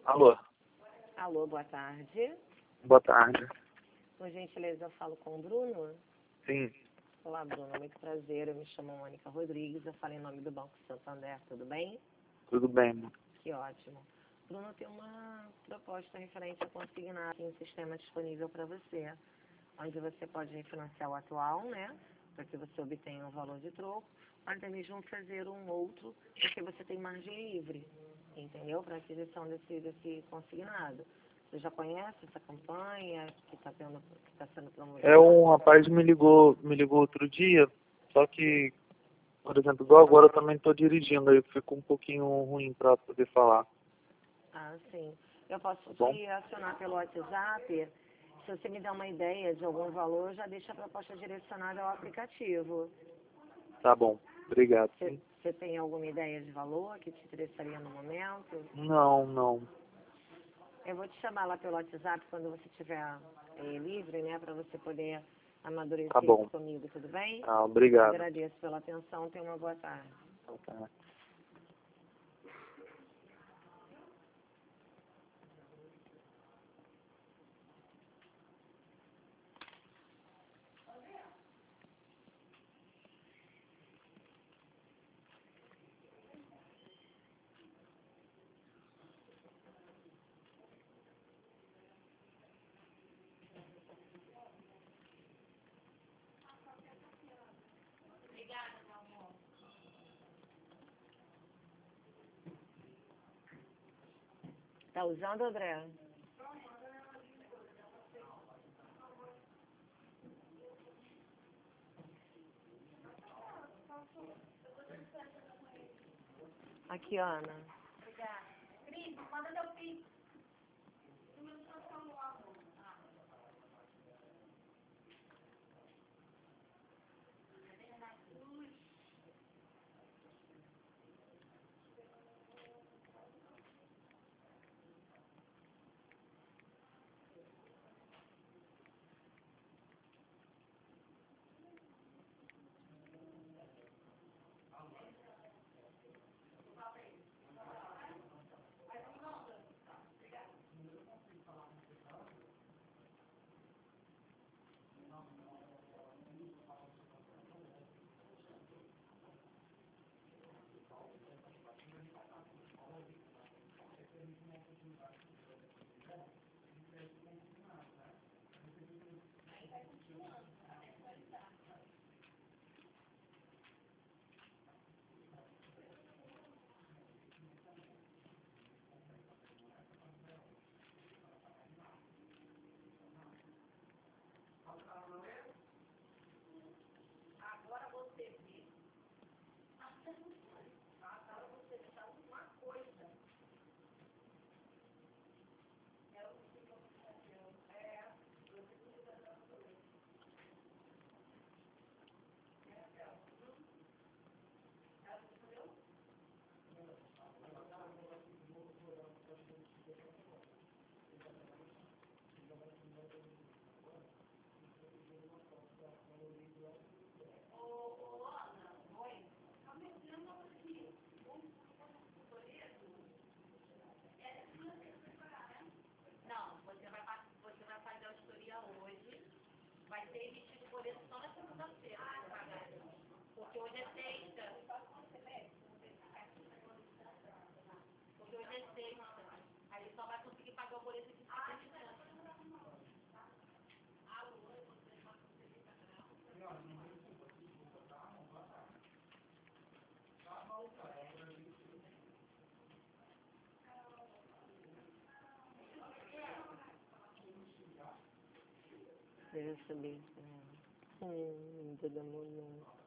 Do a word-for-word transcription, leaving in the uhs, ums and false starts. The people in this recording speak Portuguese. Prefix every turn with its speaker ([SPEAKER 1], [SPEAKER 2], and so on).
[SPEAKER 1] Alô,
[SPEAKER 2] Alô, boa tarde.
[SPEAKER 1] boa tarde.
[SPEAKER 2] Por gentileza, eu falo com o Bruno.
[SPEAKER 1] Sim,
[SPEAKER 2] Olá, Bruno, muito prazer. Eu me chamo Mônica Rodrigues, eu falo em nome do Banco Santander, tudo bem?
[SPEAKER 1] tudo bem, amor.
[SPEAKER 2] Que ótimo. Bruno, tem uma proposta referente a consignar aqui um sistema disponível para você, onde você pode refinanciar o atual, né, para que você obtenha um valor de troco, ou até mesmo fazer um outro, porque você tem margem livre, entendeu? Para aquisição desse, desse consignado. Você já conhece essa campanha que está tendo, que está sendo promovida?
[SPEAKER 1] É, um rapaz me ligou, me ligou outro dia, só que, por exemplo, igual agora eu também estou dirigindo, aí fica um pouquinho ruim para poder falar,
[SPEAKER 2] Ah, sim. Eu posso
[SPEAKER 1] tá bom?
[SPEAKER 2] te acionar pelo WhatsApp. Se você me der uma ideia de algum valor, já deixa a proposta direcionada ao aplicativo.
[SPEAKER 1] Tá bom, obrigado.
[SPEAKER 2] Você
[SPEAKER 1] Sim.
[SPEAKER 2] você tem alguma ideia de valor que te interessaria no momento?
[SPEAKER 1] Não, não,
[SPEAKER 2] Eu vou te chamar lá pelo WhatsApp quando você estiver eh, livre, né, para você poder
[SPEAKER 1] tá
[SPEAKER 2] amadurecer isso
[SPEAKER 1] bom.
[SPEAKER 2] comigo, tudo bem?
[SPEAKER 1] Tá, obrigado.
[SPEAKER 2] Agradeço pela atenção, tenha uma boa tarde.
[SPEAKER 1] Tá.
[SPEAKER 2] Tá usando, André? Aqui, Ana. Deixa eu saber. Hum, não demorou.